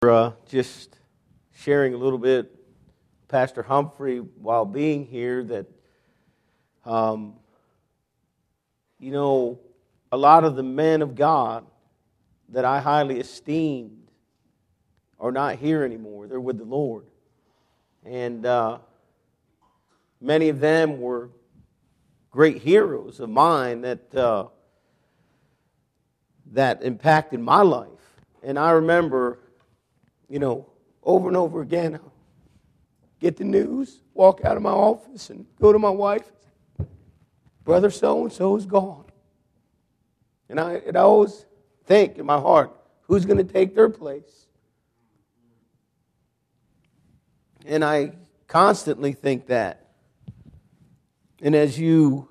Just sharing a little bit, Pastor Humphrey, while being here, that, a lot of the men of God that I highly esteemed are not here anymore. They're with the Lord. And many of them were great heroes of mine that impacted my life. And I remember, over and over again, I'll get the news, walk out of my office and go to my wife, brother so-and-so is gone. And I always think in my heart, who's going to take their place? And I constantly think that. And as you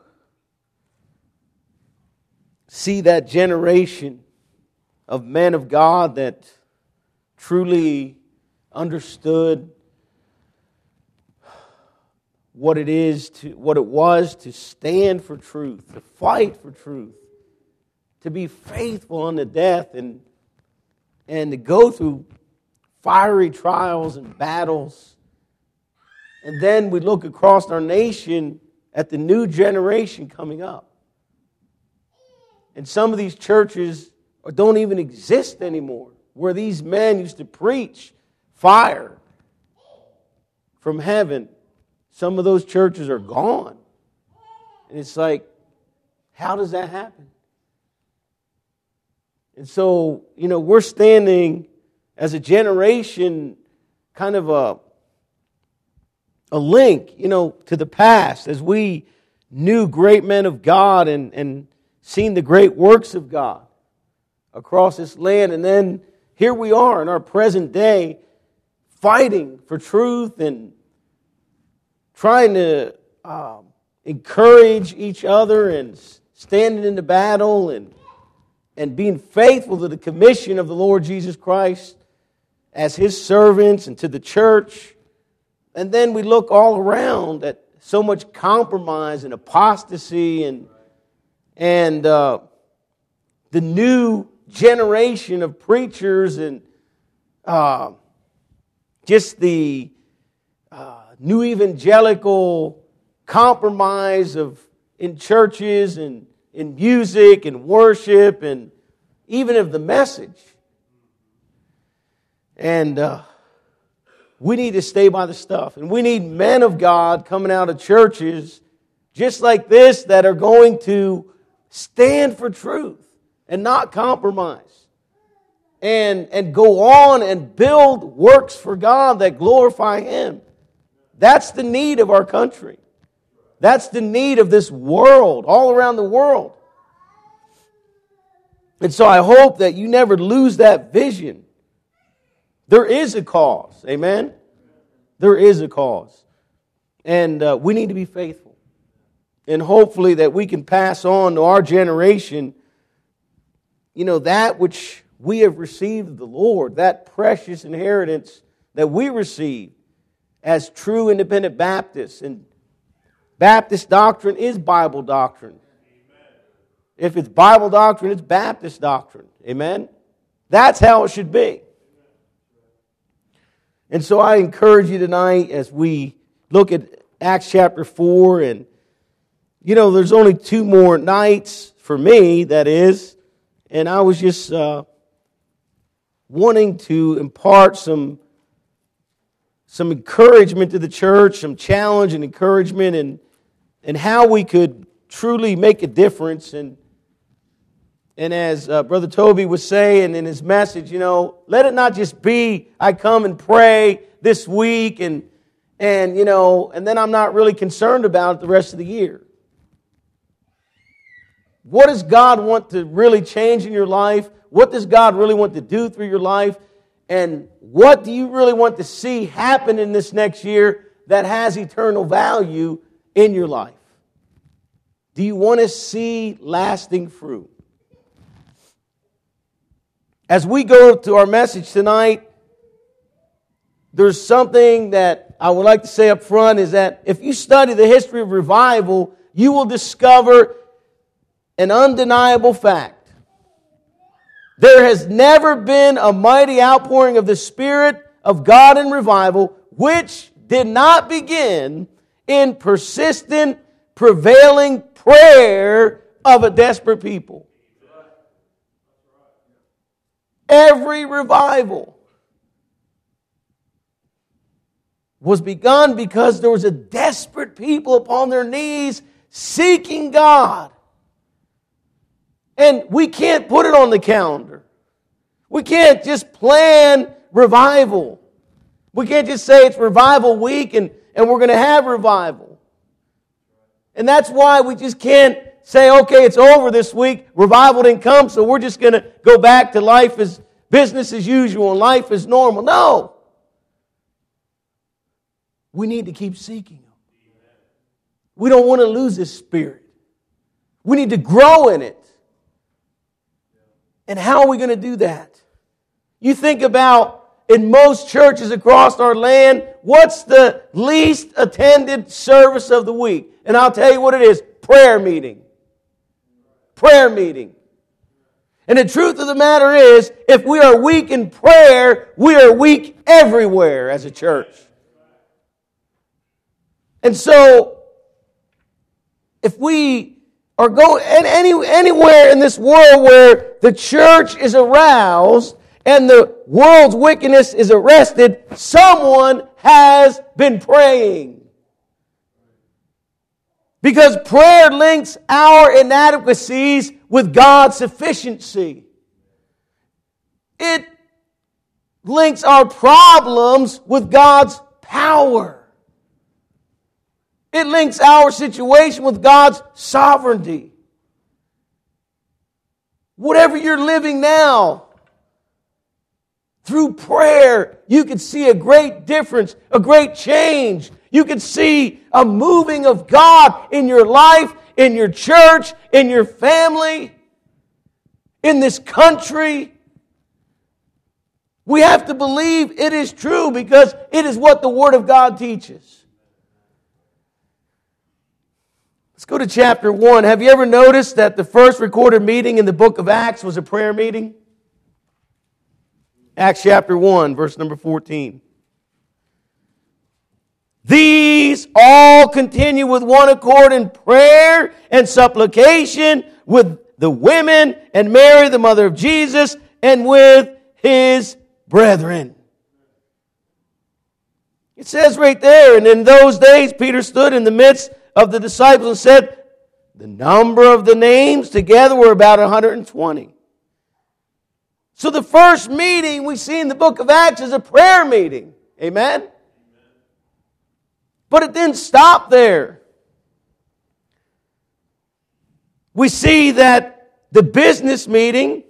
see that generation of men of God that truly understood what it was to stand for truth, to fight for truth, to be faithful unto death, and to go through fiery trials and battles. And then we look across our nation at the new generation coming up. And some of these churches don't even exist anymore, where these men used to preach fire from heaven. Some of those churches are gone. And it's like, how does that happen? And so, we're standing as a generation, kind of a link, to the past, as we knew great men of God and seen the great works of God across this land. And then here we are in our present day, fighting for truth and trying to encourage each other and standing in the battle and being faithful to the commission of the Lord Jesus Christ as His servants and to the church. And then we look all around at so much compromise and apostasy and the new generation of preachers and just the new evangelical compromise in churches and in music and worship and even of the message. And we need to stay by the stuff. And we need men of God coming out of churches just like this that are going to stand for truth and not compromise. And go on and build works for God that glorify Him. That's the need of our country. That's the need of this world, all around the world. And so I hope that you never lose that vision. There is a cause, amen? There is a cause. And we need to be faithful. And hopefully that we can pass on to our generation, that which we have received of the Lord, that precious inheritance that we received as true independent Baptists. And Baptist doctrine is Bible doctrine. Amen. If it's Bible doctrine, it's Baptist doctrine. Amen? That's how it should be. And so I encourage you tonight as we look at Acts chapter 4, and there's only 2 more nights for me, that is, and I was just wanting to impart some encouragement to the church, some challenge and encouragement, and how we could truly make a difference. And as Brother Toby was saying in his message, let it not just be I come and pray this week and then I'm not really concerned about it the rest of the year. What does God want to really change in your life? What does God really want to do through your life? And what do you really want to see happen in this next year that has eternal value in your life? Do you want to see lasting fruit? As we go to our message tonight, there's something that I would like to say up front, is that if you study the history of revival, you will discover an undeniable fact There has never been a mighty outpouring of the Spirit of God in revival, which did not begin in persistent, prevailing prayer of a desperate people. Every revival was begun because there was a desperate people upon their knees seeking God. And we can't put it on the calendar. We can't just plan revival. We can't just say it's revival week and we're going to have revival. And that's why we just can't say, okay, it's over this week. Revival didn't come, so we're just going to go back to life as business as usual and life as normal. No. We need to keep seeking Him. We don't want to lose His Spirit. We need to grow in it. And how are we going to do that? You think about, in most churches across our land, what's the least attended service of the week? And I'll tell you what it is. Prayer meeting. Prayer meeting. And the truth of the matter is, if we are weak in prayer, we are weak everywhere as a church. And so, if we are going anywhere in this world where the church is aroused and the world's wickedness is arrested, someone has been praying. Because prayer links our inadequacies with God's sufficiency. It links our problems with God's power. It links our situation with God's sovereignty. Whatever you're living now, through prayer, you can see a great difference, a great change. You can see a moving of God in your life, in your church, in your family, in this country. We have to believe it is true because it is what the Word of God teaches. Let's go to chapter 1. Have you ever noticed that the first recorded meeting in the book of Acts was a prayer meeting? Acts chapter 1, verse number 14. These all continue with one accord in prayer and supplication with the women and Mary, the mother of Jesus, and with His brethren. It says right there, and in those days Peter stood in the midst of the disciples and said, the number of the names together were about 120. So the first meeting we see in the book of Acts is a prayer meeting. Amen? But it didn't stop there. We see that the business meeting,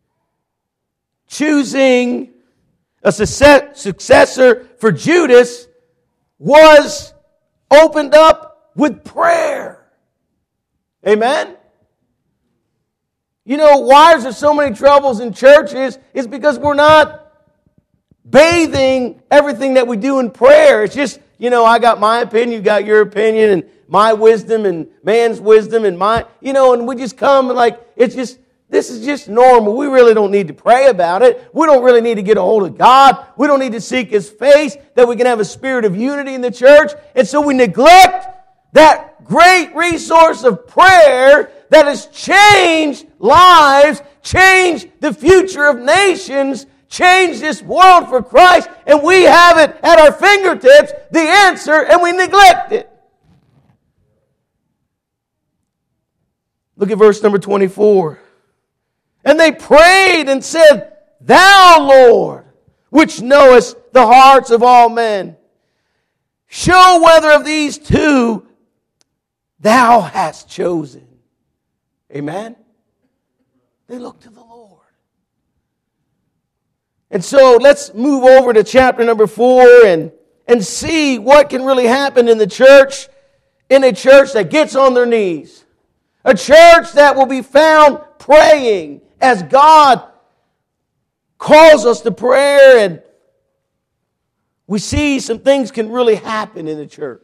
choosing a successor for Judas, was opened up with prayer. Amen? You know, why is there so many troubles in churches? It's because we're not bathing everything that we do in prayer. It's just, you know, I got my opinion, you got your opinion, and my wisdom and man's wisdom and my, you know, and we just come and like, it's just, this is just normal. We really don't need to pray about it. We don't really need to get a hold of God. We don't need to seek His face, that we can have a spirit of unity in the church. And so we neglect that great resource of prayer that has changed lives, changed the future of nations, changed this world for Christ, and we have it at our fingertips, the answer, and we neglect it. Look at verse number 24. And they prayed and said, Thou, Lord, which knowest the hearts of all men, show whether of these two Thou hast chosen. Amen? They look to the Lord. And so let's move over to chapter number 4 and see what can really happen in the church, in a church that gets on their knees. A church that will be found praying as God calls us to prayer, and we see some things can really happen in the church.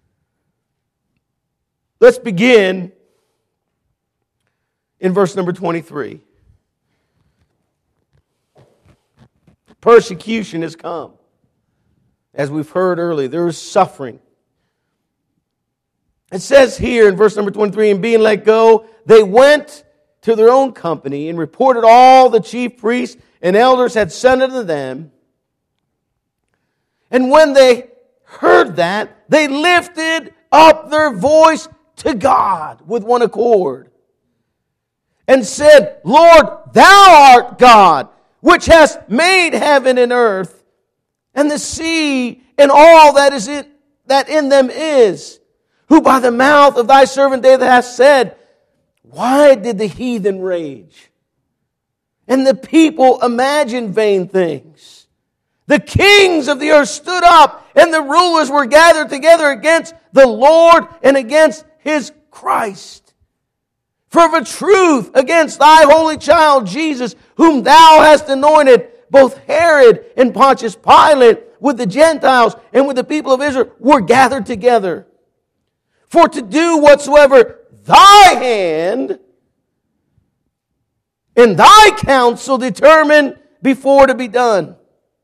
Let's begin in verse number 23. persecution has come. As we've heard earlier, there is suffering. It says here in verse number 23, and being let go, they went to their own company and reported all the chief priests and elders had said unto them. And when they heard that, they lifted up their voice to God with one accord and said, Lord, thou art God, which hast made heaven and earth and the sea and all that in them is, who by the mouth of thy servant David hath said, why did the heathen rage? And the people imagine vain things. The kings of the earth stood up, and the rulers were gathered together against the Lord and against His Christ. For of a truth, against thy holy child Jesus, whom thou hast anointed, both Herod and Pontius Pilate, with the Gentiles and with the people of Israel, were gathered together. For to do whatsoever thy hand and thy counsel determined before to be done.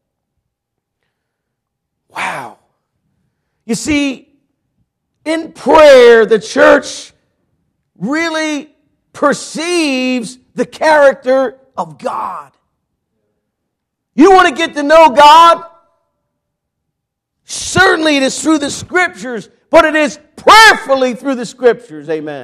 Wow. You see, in prayer, the church really perceives the character of God. You want to get to know God? Certainly it is through the Scriptures, but it is prayerfully through the Scriptures. Amen.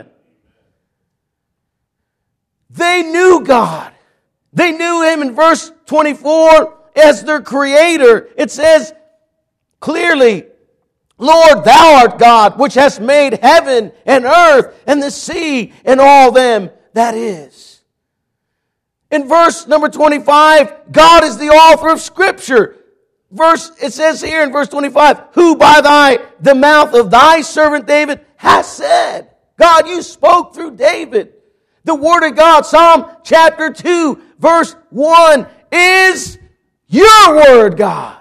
They knew God. They knew Him in verse 24 as their Creator. It says clearly, Lord, thou art God, which hast made heaven and earth and the sea and all them that is. In verse number 25, God is the author of Scripture. It says here in verse 25, who by the mouth of thy servant David has said. God, you spoke through David. The Word of God, Psalm chapter 2, verse 1, is your Word, God.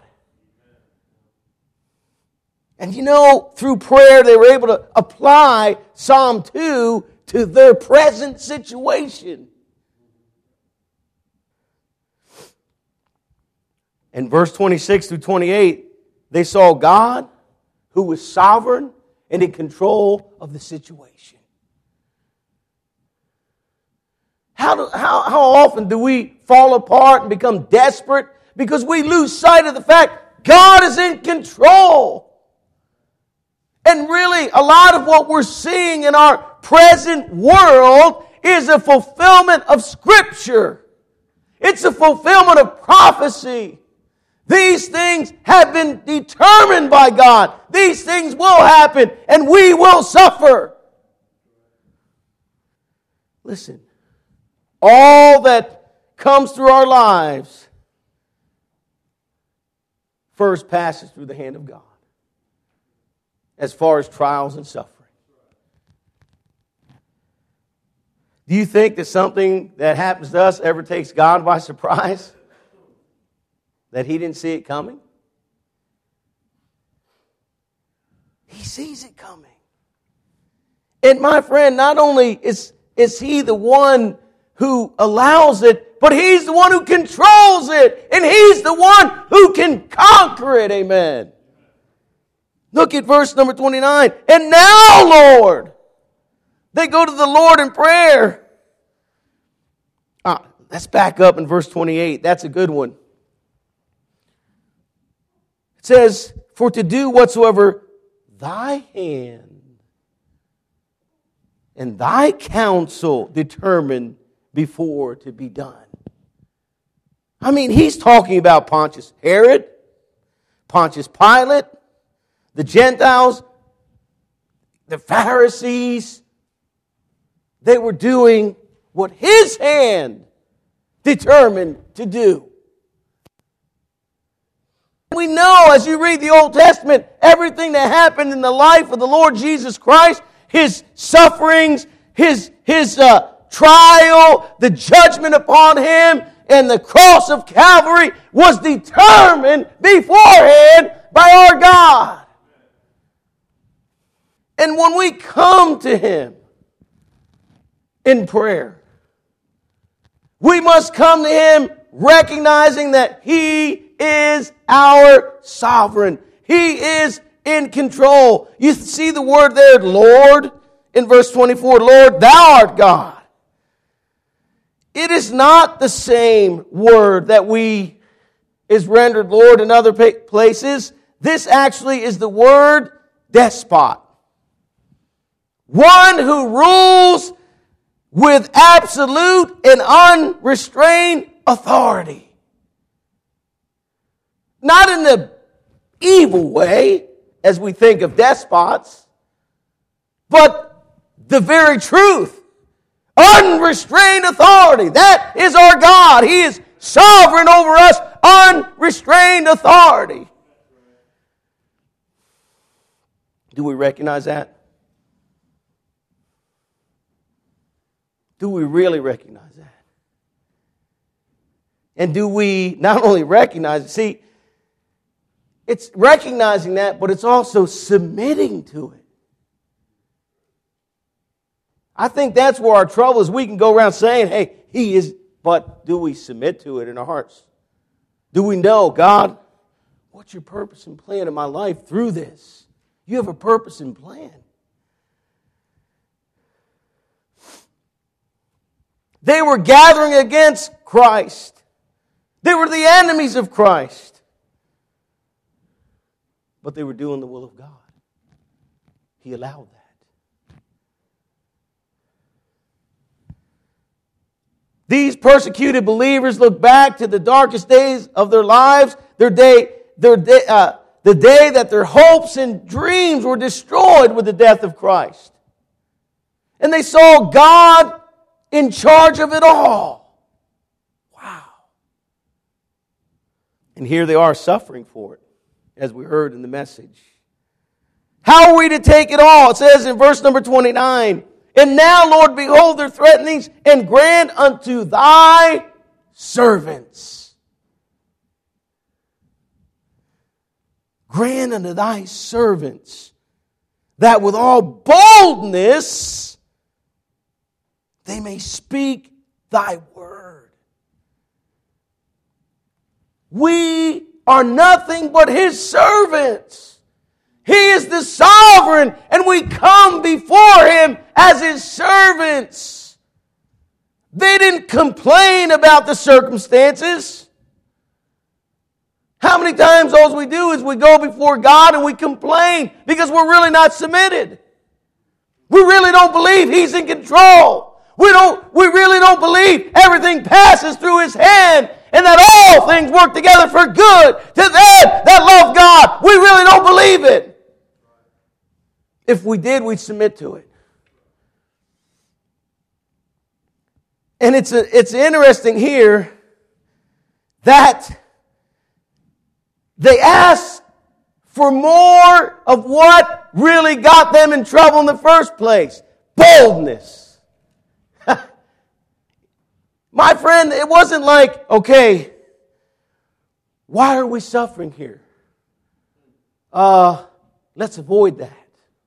And you know, through prayer, they were able to apply Psalm 2 to their present situation. In verse 26 through 28, they saw God who was sovereign and in control of the situation. How often do we fall apart and become desperate because we lose sight of the fact God is in control? And really, a lot of what we're seeing in our present world is a fulfillment of Scripture. It's a fulfillment of prophecy. These things have been determined by God. These things will happen, and we will suffer. Listen, all that comes through our lives first passes through the hand of God as far as trials and suffering. Do you think that something that happens to us ever takes God by surprise? That He didn't see it coming? He sees it coming. And my friend, not only is He the one who allows it, but He's the one who controls it. And He's the one who can conquer it. Amen. Look at verse number 29. And now, Lord. They go to the Lord in prayer. Let's back up in verse 28. That's a good one. It says, for to do whatsoever thy hand and thy counsel determined before to be done. I mean, he's talking about Pontius Herod, Pontius Pilate, the Gentiles, the Pharisees. They were doing what his hand determined to do. We know as you read the Old Testament, everything that happened in the life of the Lord Jesus Christ, His sufferings, His trial, the judgment upon Him, and the cross of Calvary was determined beforehand by our God. And when we come to Him in prayer, we must come to Him recognizing that He is our sovereign. He is in control. You see the word there, Lord, in verse 24. Lord, thou art God. It is not the same word that is rendered Lord in other places. This actually is the word despot. One who rules with absolute and unrestrained authority. Not in the evil way, as we think of despots, but the very truth. Unrestrained authority. That is our God. He is sovereign over us. Unrestrained authority. Do we recognize that? Do we really recognize that? And do we not only recognize it, see, it's recognizing that, but it's also submitting to it. I think that's where our trouble is. We can go around saying, hey, He is, but do we submit to it in our hearts? Do we know, God, what's your purpose and plan in my life through this? You have a purpose and plan. They were gathering against Christ. They were the enemies of Christ. But they were doing the will of God. He allowed that. These persecuted believers look back to the darkest days of their lives, the day that their hopes and dreams were destroyed with the death of Christ. And they saw God in charge of it all. Wow. And here they are suffering for it, as we heard in the message. How are we to take it all? It says in verse number 29, and now, Lord, behold their threatenings, and grant unto thy servants. Grant unto thy servants that with all boldness they may speak thy word. We are nothing but His servants. He is the sovereign, and we come before Him as His servants. They didn't complain about the circumstances. How many times all we do is we go before God and we complain because we're really not submitted. We really don't believe He's in control. We really don't believe everything passes through His hand and that all things work together for good to them that love God. We really don't believe it. If we did, we'd submit to it. And it's interesting here that they asked for more of what really got them in trouble in the first place. Boldness. My friend, it wasn't like, okay, why are we suffering here? Let's avoid that.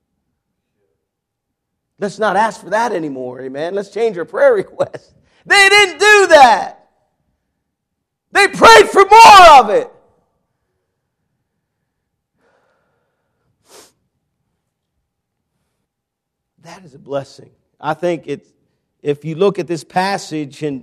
Let's not ask for that anymore, amen. Let's change our prayer request. They didn't do that. They prayed for more of it. That is a blessing. I think if you look at this passage and,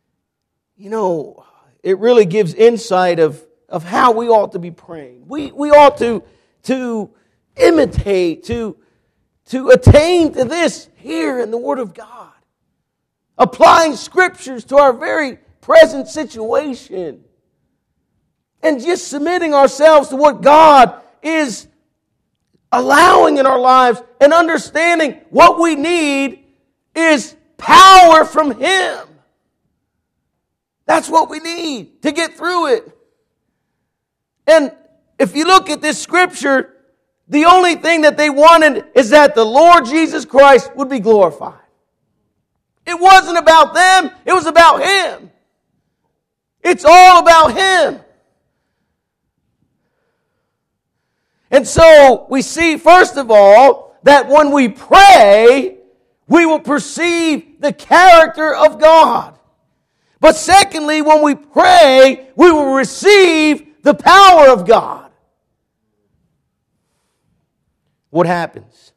it really gives insight of how we ought to be praying. We ought to imitate, to attain to this here in the Word of God. Applying Scriptures to our very present situation. And just submitting ourselves to what God is allowing in our lives and understanding what we need is power from Him. That's what we need to get through it. And if you look at this Scripture, the only thing that they wanted is that the Lord Jesus Christ would be glorified. It wasn't about them, it was about Him. It's all about Him. And so we see, first of all, that when we pray, we will perceive the character of God. But secondly, when we pray, we will receive the power of God. What happens?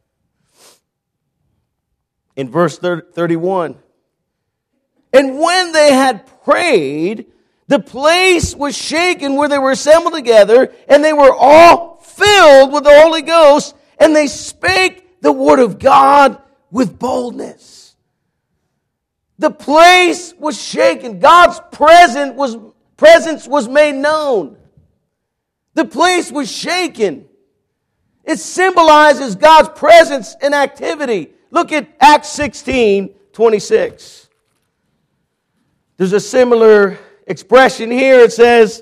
In verse 31. And when they had prayed, the place was shaken where they were assembled together, and they were all filled with the Holy Ghost, and they spake the word of God with boldness. The place was shaken. God's presence was made known. The place was shaken. It symbolizes God's presence and activity. Look at Acts 16:26. There's a similar expression here. It says,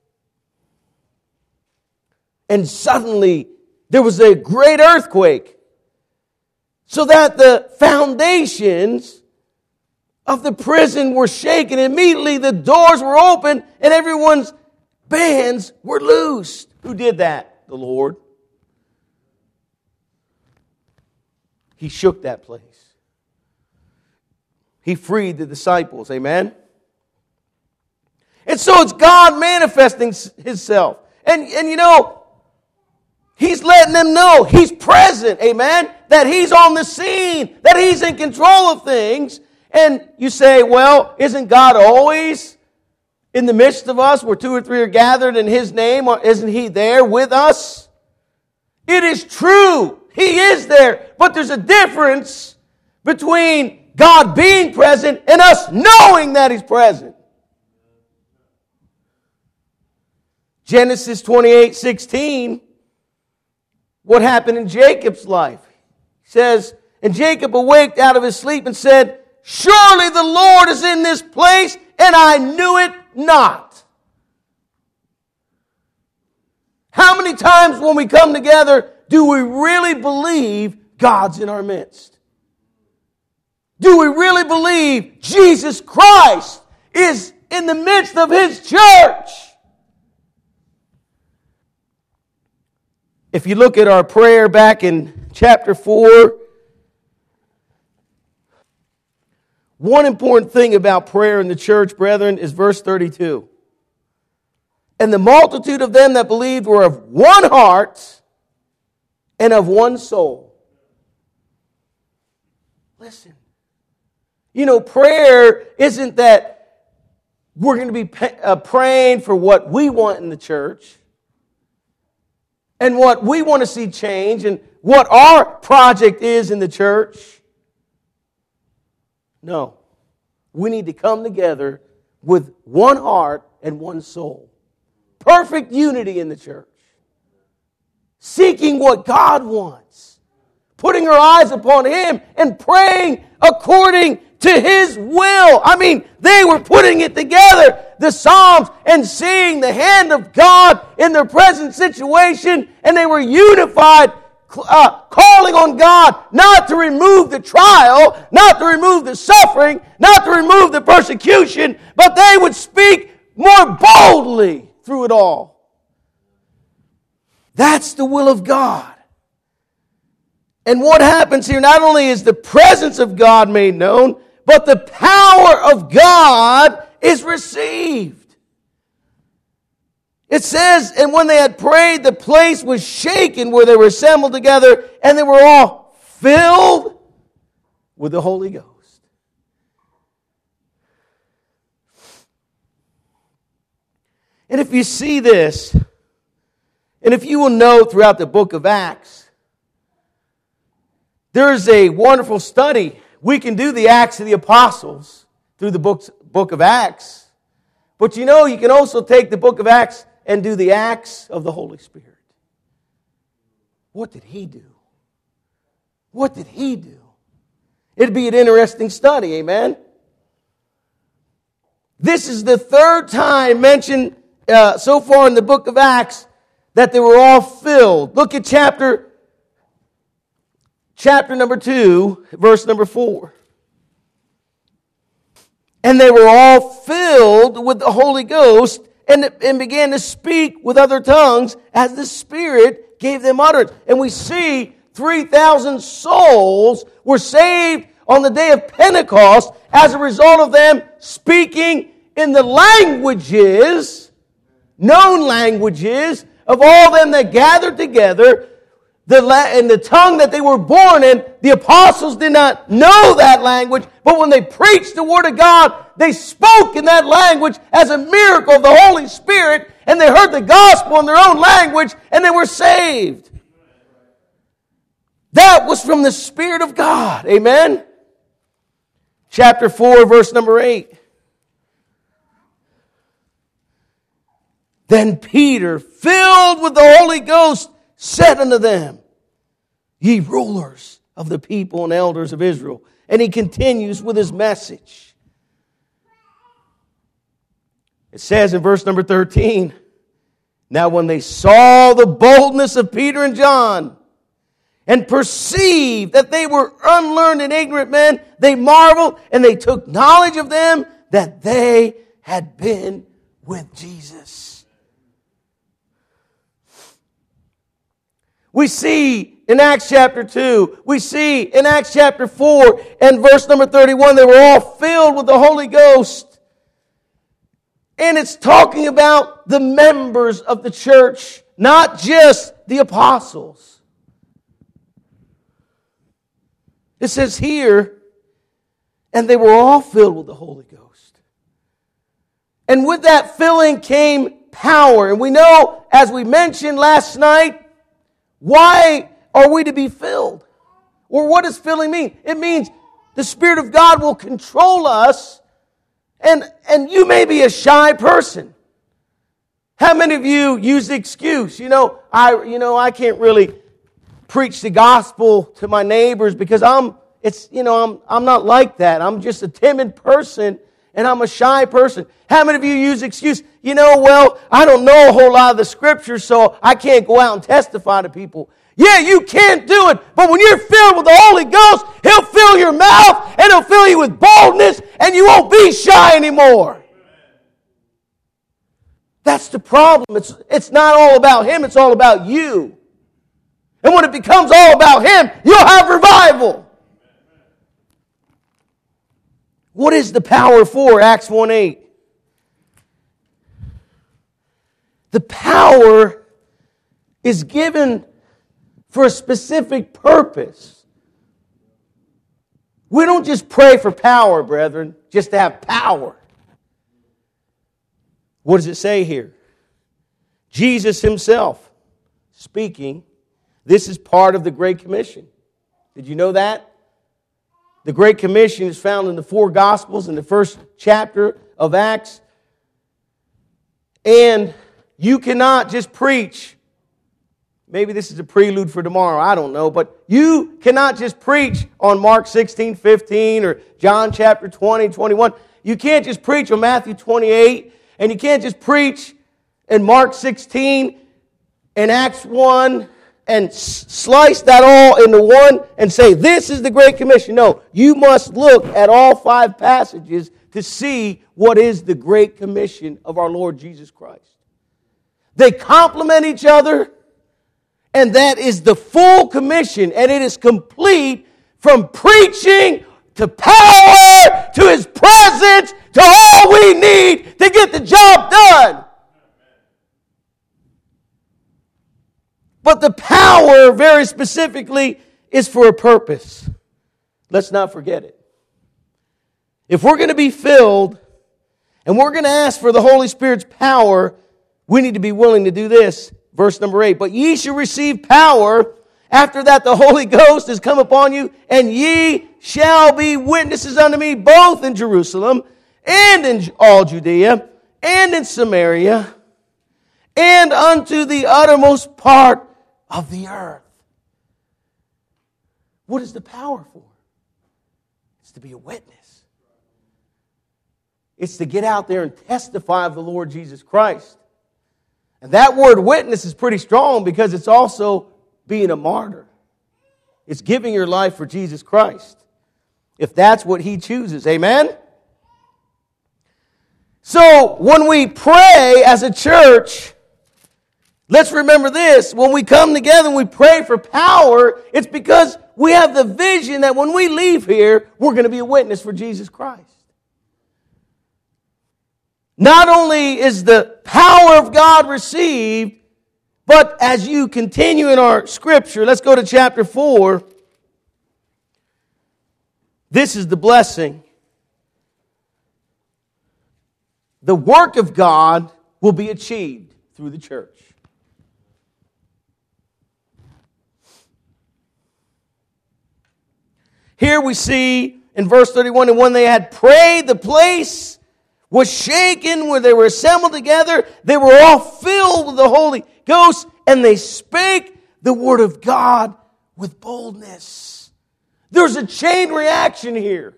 and suddenly there was a great earthquake, so that the foundations of the prison were shaken. Immediately the doors were opened and everyone's bands were loosed. Who did that? The Lord. He shook that place. He freed the disciples. Amen? And so it's God manifesting Himself. And you know, He's letting them know He's present. Amen? That He's on the scene. That He's in control of things. And you say, well, isn't God always in the midst of us where 2 or 3 are gathered in His name? Or isn't He there with us? It is true. He is there. But there's a difference between God being present and us knowing that He's present. Genesis 28:16. What happened in Jacob's life? He says, and Jacob awaked out of his sleep and said, surely the Lord is in this place, and I knew it not. How many times when we come together do we really believe God's in our midst? Do we really believe Jesus Christ is in the midst of His church? If you look at our prayer back in chapter 4, one important thing about prayer in the church, brethren, is verse 32. And the multitude of them that believed were of one heart and of one soul. Listen. You know, prayer isn't that we're going to be praying for what we want in the church and what we want to see change and what our project is in the church. No. We need to come together with one heart and one soul. Perfect unity in the church. Seeking what God wants. Putting our eyes upon Him and praying according to His will. I mean, they were putting it together, the Psalms, and seeing the hand of God in their present situation, and they were unified, calling on God not to remove the trial, not to remove the suffering, not to remove the persecution, but they would speak more boldly through it all. That's the will of God. And what happens here, not only is the presence of God made known, but the power of God is received. It says, and when they had prayed, the place was shaken where they were assembled together, and they were all filled with the Holy Ghost. And if you see this, and if you will know throughout the book of Acts, there is a wonderful study. We can do the Acts of the Apostles through the book of Acts. But you know, you can also take the book of Acts and do the Acts of the Holy Spirit. What did He do? What did He do? It'd be an interesting study, amen? This is the third time mentioned so far in the book of Acts that they were all filled. Look at chapter number 2, verse number 4. And they were all filled with the Holy Ghost and began to speak with other tongues as the Spirit gave them utterance. And we see 3,000 souls were saved on the day of Pentecost as a result of them speaking in the languages known languages of all them that gathered together, in the tongue that they were born in. The apostles did not know that language, but when they preached the Word of God, they spoke in that language as a miracle of the Holy Spirit, and they heard the gospel in their own language, and they were saved. That was from the Spirit of God. Amen? Chapter 4, verse number 8. Then Peter, filled with the Holy Ghost, said unto them, ye rulers of the people and elders of Israel. And he continues with his message. It says in verse number 13, now when they saw the boldness of Peter and John, and perceived that they were unlearned and ignorant men, they marveled, and they took knowledge of them that they had been with Jesus. We see in Acts chapter 2, we see in Acts chapter 4 and verse number 31, they were all filled with the Holy Ghost. And it's talking about the members of the church, not just the apostles. It says here, and they were all filled with the Holy Ghost. And with that filling came power. And we know, as we mentioned last night, why are we to be filled? Or what does filling mean? It means the Spirit of God will control us. And you may be a shy person. How many of you use the excuse, I can't really preach the gospel to my neighbors because I'm not like that. I'm just a timid person and I'm a shy person. How many of you use the excuse, I don't know a whole lot of the scriptures, so I can't go out and testify to people. Yeah, you can't do it, but when you're filled with the Holy Ghost, He'll fill your mouth and He'll fill you with boldness and you won't be shy anymore. That's the problem. It's not all about Him, it's all about you. And when it becomes all about Him, you'll have revival. What is the power for? Acts 1:8. The power is given for a specific purpose. We don't just pray for power, brethren, just to have power. What does it say here? Jesus Himself speaking. This is part of the Great Commission. Did you know that? The Great Commission is found in the 4 Gospels in the first chapter of Acts. And you cannot just preach. Maybe this is a prelude for tomorrow, I don't know. But you cannot just preach on Mark 16:15 or John chapter 20, 21. You can't just preach on Matthew 28. And you can't just preach in Mark 16 and Acts 1 and slice that all into one and say, this is the Great Commission. No, you must look at all 5 passages to see what is the Great Commission of our Lord Jesus Christ. They complement each other, and that is the full commission, and it is complete from preaching to power to His presence to all we need to get the job done. But the power, very specifically, is for a purpose. Let's not forget it. If we're going to be filled and we're going to ask for the Holy Spirit's power, we need to be willing to do this. Verse number 8. But ye shall receive power. After that the Holy Ghost is come upon you, and ye shall be witnesses unto me both in Jerusalem and in all Judea and in Samaria and unto the uttermost part of the earth. What is the power for? It's to be a witness. It's to get out there and testify of the Lord Jesus Christ. And that word witness is pretty strong because it's also being a martyr. It's giving your life for Jesus Christ. If that's what He chooses. Amen? So, when we pray as a church, let's remember this. When we come together and we pray for power, it's because we have the vision that when we leave here, we're going to be a witness for Jesus Christ. not only is the power of God received, but as you continue in our scripture, let's go to chapter 4. This is the blessing. The work of God will be achieved through the church. Here we see in verse 31, and when they had prayed, the place was shaken, where they were assembled together. They were all filled with the Holy Ghost, and they spake the word of God with boldness. There's a chain reaction here.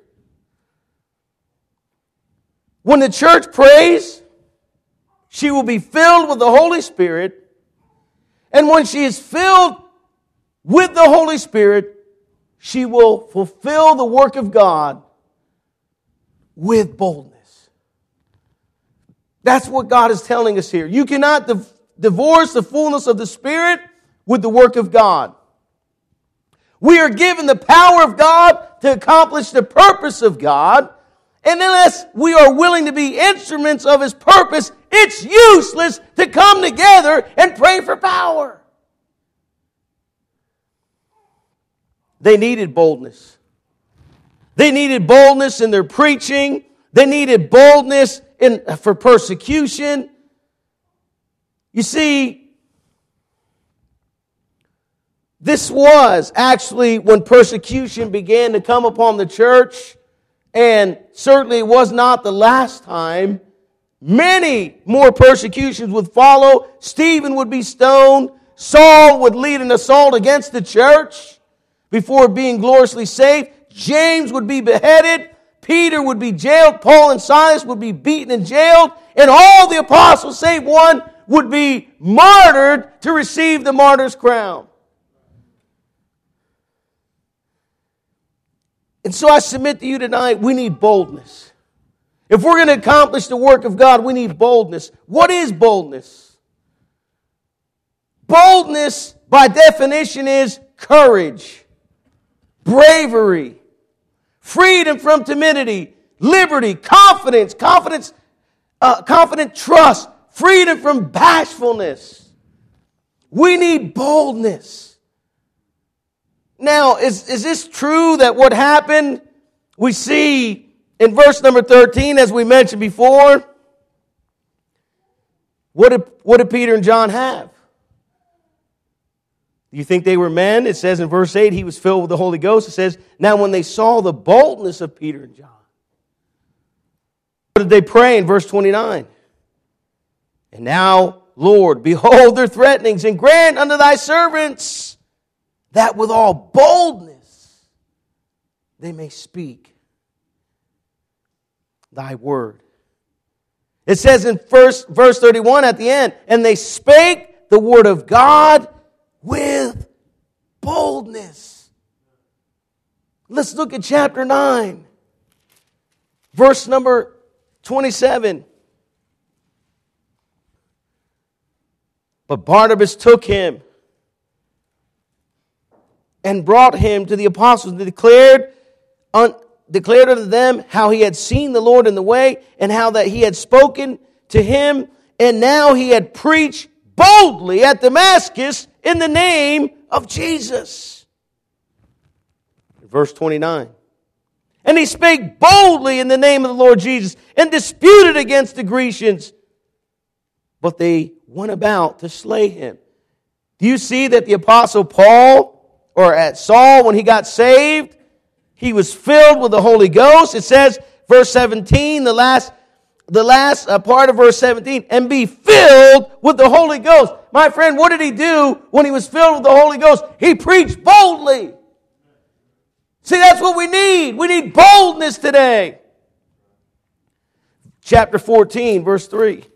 When the church prays, she will be filled with the Holy Spirit. And when she is filled with the Holy Spirit, she will fulfill the work of God with boldness. That's what God is telling us here. You cannot divorce the fullness of the Spirit with the work of God. We are given the power of God to accomplish the purpose of God. And unless we are willing to be instruments of His purpose, it's useless to come together and pray for power. They needed boldness. They needed boldness in their preaching. They needed boldness for persecution. You see, this was actually when persecution began to come upon the church. And certainly it was not the last time. Many more persecutions would follow. Stephen would be stoned. Saul would lead an assault against the church before being gloriously saved. James would be beheaded. Peter would be jailed. Paul and Silas would be beaten and jailed. And all the apostles, save one, would be martyred to receive the martyr's crown. And so I submit to you tonight, we need boldness. If we're going to accomplish the work of God, we need boldness. What is boldness? Boldness, by definition, is courage, bravery, freedom from timidity, liberty, confident trust, freedom from bashfulness. We need boldness. Now, is this true that what happened, we see in verse number 13, as we mentioned before, what did Peter and John have? Do you think they were men? It says in verse 8, he was filled with the Holy Ghost. It says, now when they saw the boldness of Peter and John, what did they pray in verse 29? And now, Lord, behold their threatenings, and grant unto thy servants that with all boldness they may speak thy word. It says in verse 31 at the end, and they spake the word of God with boldness. Let's look at chapter 9, verse number 27. But Barnabas took him and brought him to the apostles and declared unto them how he had seen the Lord in the way, and how that he had spoken to him, and now he had preached boldly at Damascus in the name of Jesus. Verse 29. And he spake boldly in the name of the Lord Jesus, and disputed against the Grecians, but they went about to slay him. Do you see that the apostle Paul, or at Saul, when he got saved, he was filled with the Holy Ghost? It says, verse 17, the last part of verse 17, and be filled with the Holy Ghost. My friend, what did he do when he was filled with the Holy Ghost? He preached boldly. See, that's what we need. We need boldness today. Chapter 14, verse 3.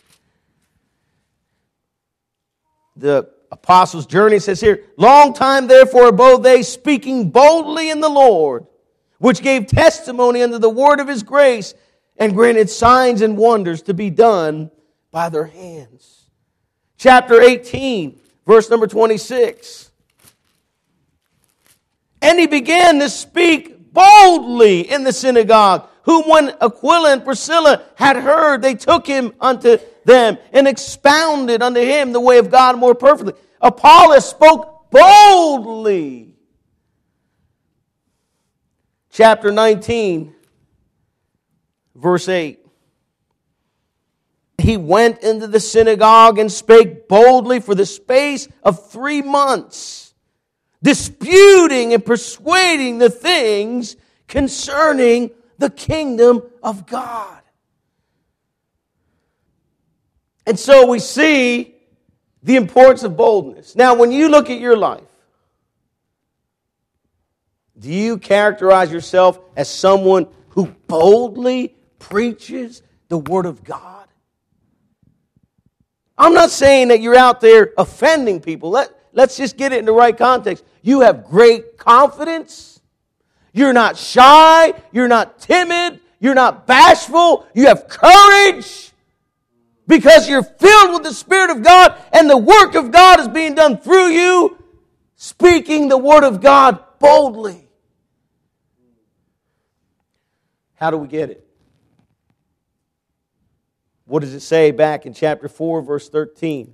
The apostles' journey says here, long time therefore abode they, speaking boldly in the Lord, which gave testimony unto the word of his grace, and granted signs and wonders to be done by their hands. Chapter 18, verse number 26. And he began to speak boldly in the synagogue whom when Aquila and Priscilla had heard, they took him unto them and expounded unto him the way of God more perfectly. Apollos spoke boldly. Chapter 19, verse 8. He went into the synagogue and spake boldly for the space of 3 months, disputing and persuading the things concerning the kingdom of God. And so we see the importance of boldness. Now, when you look at your life, do you characterize yourself as someone who boldly preaches the Word of God? I'm not saying that you're out there offending people. Let's just get it in the right context. You have great confidence. You're not shy. You're not timid. You're not bashful. You have courage because you're filled with the Spirit of God and the work of God is being done through you, speaking the Word of God boldly. How do we get it? What does it say back in chapter 4, verse 13?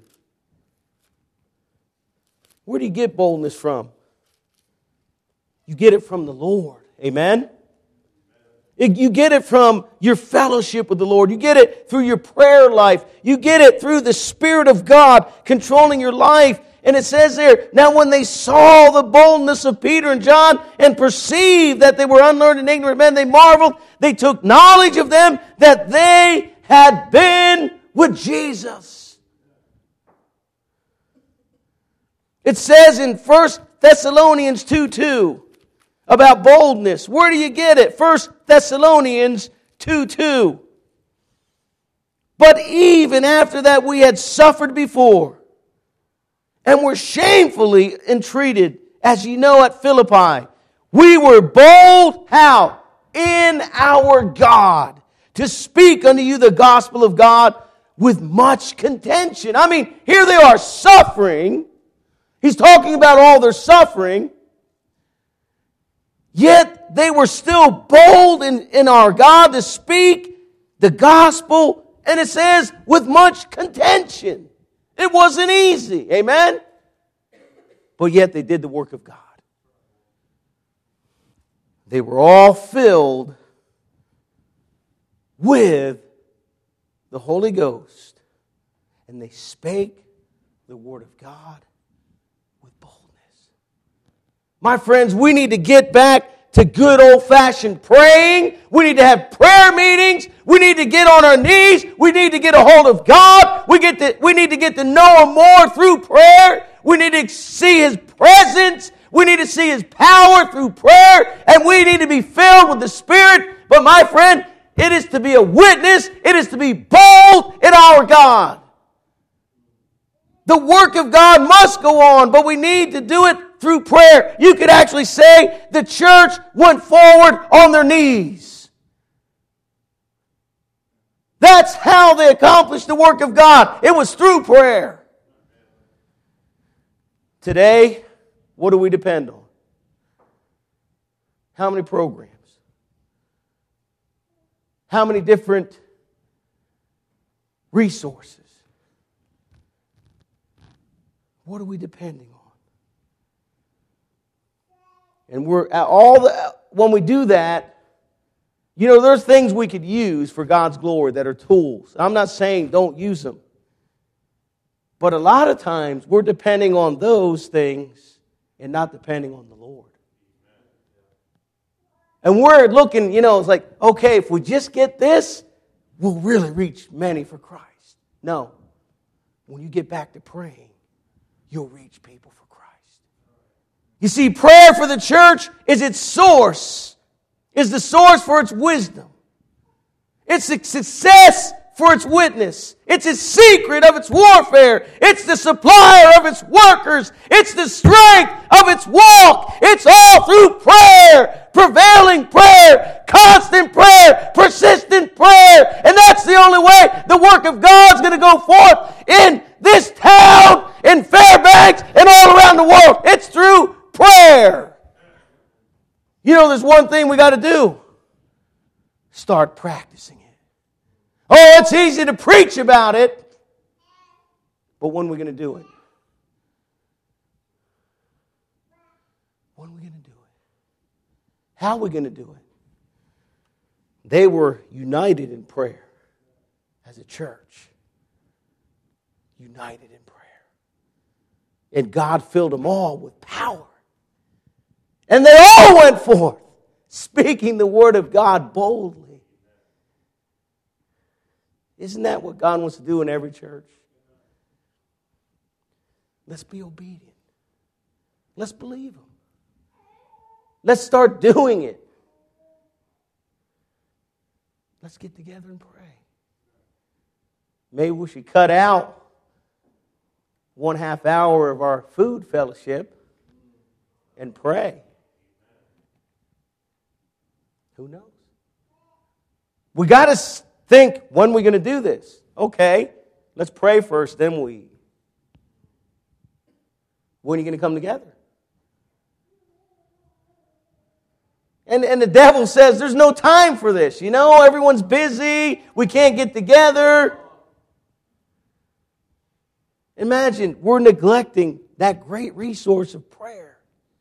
Where do you get boldness from? You get it from the Lord. Amen? You get it from your fellowship with the Lord. You get it through your prayer life. You get it through the Spirit of God controlling your life. And it says there, now when they saw the boldness of Peter and John and perceived that they were unlearned and ignorant men, they marveled. They took knowledge of them that they had been with Jesus. It says in 1 Thessalonians 2:2 about boldness. Where do you get it? 1 Thessalonians 2:2. But even after that we had suffered before and were shamefully entreated, as ye know at Philippi, we were bold, how? In our God, to speak unto you the gospel of God with much contention. I mean, here they are suffering. He's talking about all their suffering. Yet they were still bold in our God to speak the gospel. And it says, with much contention. It wasn't easy. Amen? But yet they did the work of God. They were all filled with the Holy Ghost. And they spake the word of God with boldness. My friends, we need to get back to good old-fashioned praying. We need to have prayer meetings. We need to get on our knees. We need to get a hold of God. We need to get to know Him more through prayer. We need to see His presence. We need to see His power through prayer. And we need to be filled with the Spirit. But my friend, it is to be a witness. It is to be bold in our God. The work of God must go on, but we need to do it through prayer. You could actually say the church went forward on their knees. That's how they accomplished the work of God. It was through prayer. Today, what do we depend on? How many programs? How many different resources? What are we depending on? And when we do that, you know, there's things we could use for God's glory that are tools. I'm not saying don't use them. But a lot of times we're depending on those things and not depending on the Lord. And we're looking, you know, it's like, okay, if we just get this, we'll really reach many for Christ. No. When you get back to praying, you'll reach people for Christ. You see, prayer for the church is its source, is the source for its wisdom. It's the success for its witness. It's its secret of its warfare. It's the supplier of its workers. It's the strength of its walk. It's all through prayer, prevailing prayer, constant prayer, persistent prayer. And that's the only way the work of God's going to go forth in this town, in Fairbanks, and all around the world. It's through prayer. You know, there's one thing we got to do. start practicing it. Oh, it's easy to preach about it, but when are we going to do it? When are we going to do it? How are we going to do it? They were united in prayer as a church. United in prayer. And God filled them all with power. And they all went forth, speaking the word of God boldly. Isn't that what God wants to do in every church? Let's be obedient. Let's believe Him. Let's start doing it. Let's get together and pray. Maybe we should cut out 1/2 hour of our food fellowship and pray. Who knows? We got to think, when we're going to do this. Okay, let's pray first, then we eat. When are you going to come together? And the devil says, there's no time for this. You know, everyone's busy. We can't get together. Imagine we're neglecting that great resource of prayer.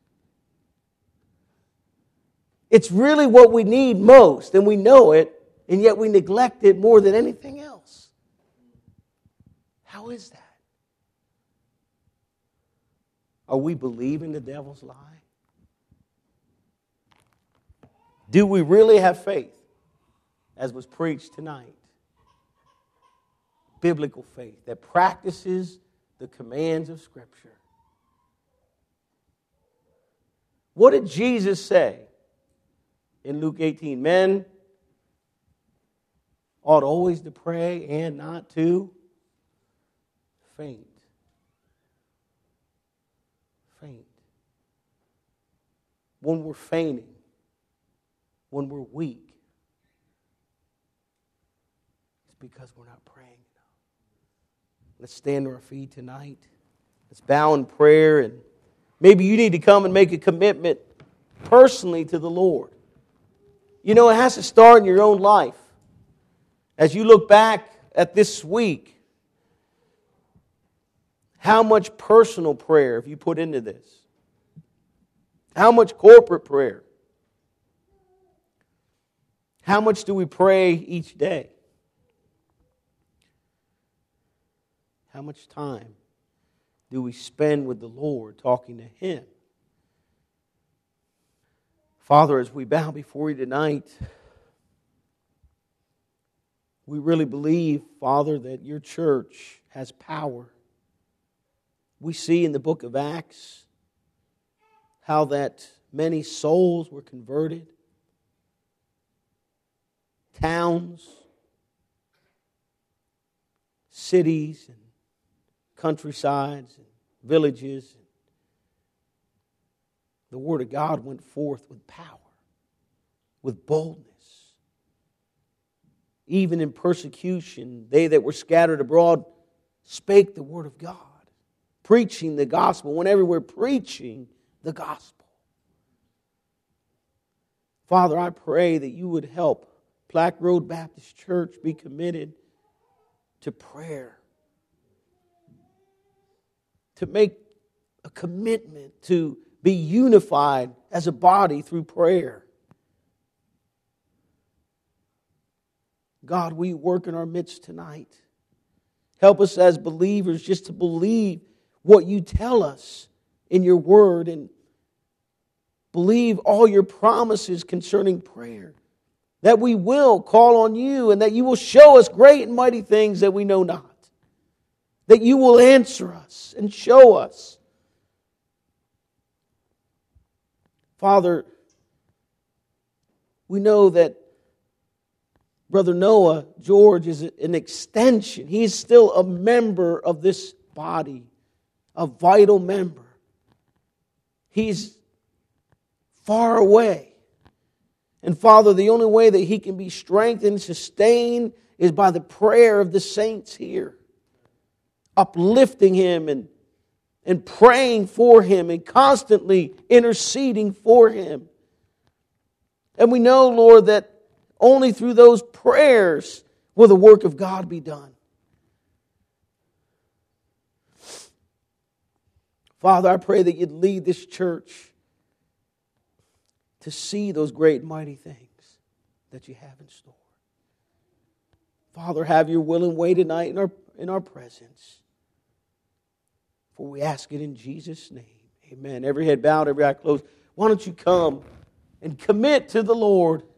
It's really what we need most, and we know it, and yet we neglect it more than anything else. How is that? Are we believing the devil's lie? Do we really have faith, as was preached tonight? Biblical faith that practices the commands of Scripture. What did Jesus say in Luke 18? Men ought always to pray and not to faint. Faint. When we're fainting, when we're weak, it's because we're not praying enough. Let's stand to our feet tonight. Let's bow in prayer, and maybe you need to come and make a commitment personally to the Lord. You know, it has to start in your own life. As you look back at this week, how much personal prayer have you put into this? How much corporate prayer? How much do we pray each day? How much time do we spend with the Lord talking to Him? Father, as we bow before You tonight, we really believe, Father, that Your church has power. We see in the book of Acts how that many souls were converted. Towns, cities, and countrysides, and villages. The Word of God went forth with power, with boldness. Even in persecution, they that were scattered abroad spake the Word of God, preaching the gospel. Whenever we're preaching the gospel. Father, I pray that You would help Plaque Road Baptist Church be committed to prayer. To make a commitment to be unified as a body through prayer. God, we work in our midst tonight. Help us as believers just to believe what You tell us in Your Word and believe all Your promises concerning prayer. That we will call on You and that You will show us great and mighty things that we know not. That You will answer us and show us. Father, we know that Brother Noah George is an extension. He is still a member of this body, a vital member. He's far away. And Father, the only way that he can be strengthened and sustained is by the prayer of the saints here. Uplifting him and praying for him and constantly interceding for him. And we know, Lord, that only through those prayers will the work of God be done. Father, I pray that you'd lead this church to see those great and mighty things that you have in store. Father, have your will and way tonight in our presence. For we ask it in Jesus' name. Amen. Every head bowed, every eye closed. Why don't you come and commit to the Lord?